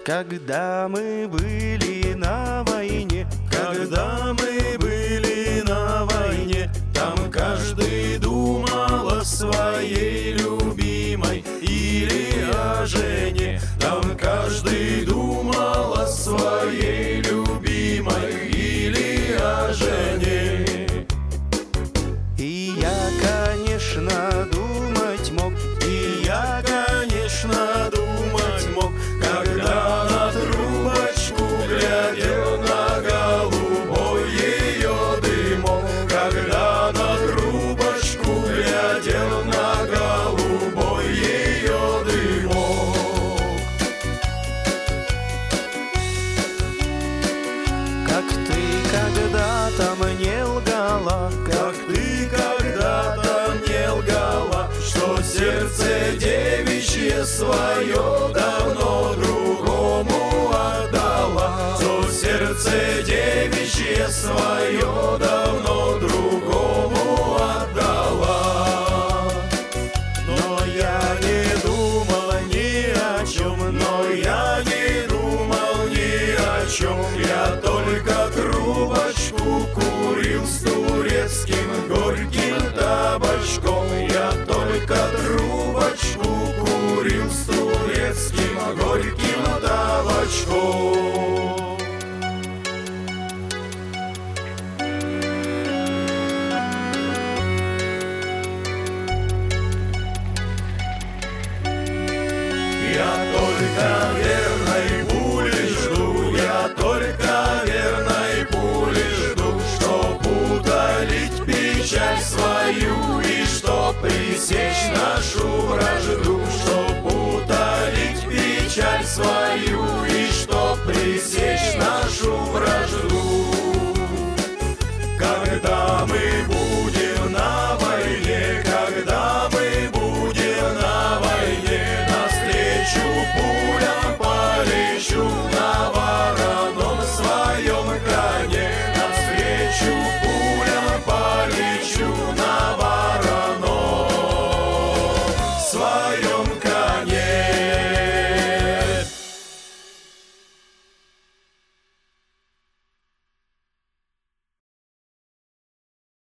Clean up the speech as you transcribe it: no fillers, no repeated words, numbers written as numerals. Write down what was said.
Когда мы были на войне, Когда мы были на войне, там каждый думал о своей любимой или о жене. Там каждый думал о своей любимой или о жене. и я, конечно, думать мог, И я, конечно, думать мог, когда на трубочку глядел на голубой ее дымок. Когда на трубочку глядел на голубой ее дымок. как ты когда-то мне лгала, Как ты когда-то мне лгала, что сердце девичье свое давно другому отдала. Что сердце девичье свое давно другому отдала. Но я не думал ни о чем, но я не думал ни о чем. Я только трубочку курил с турецким горьким табачком. Я только трубочку курил с турецким горьким табачком. Я только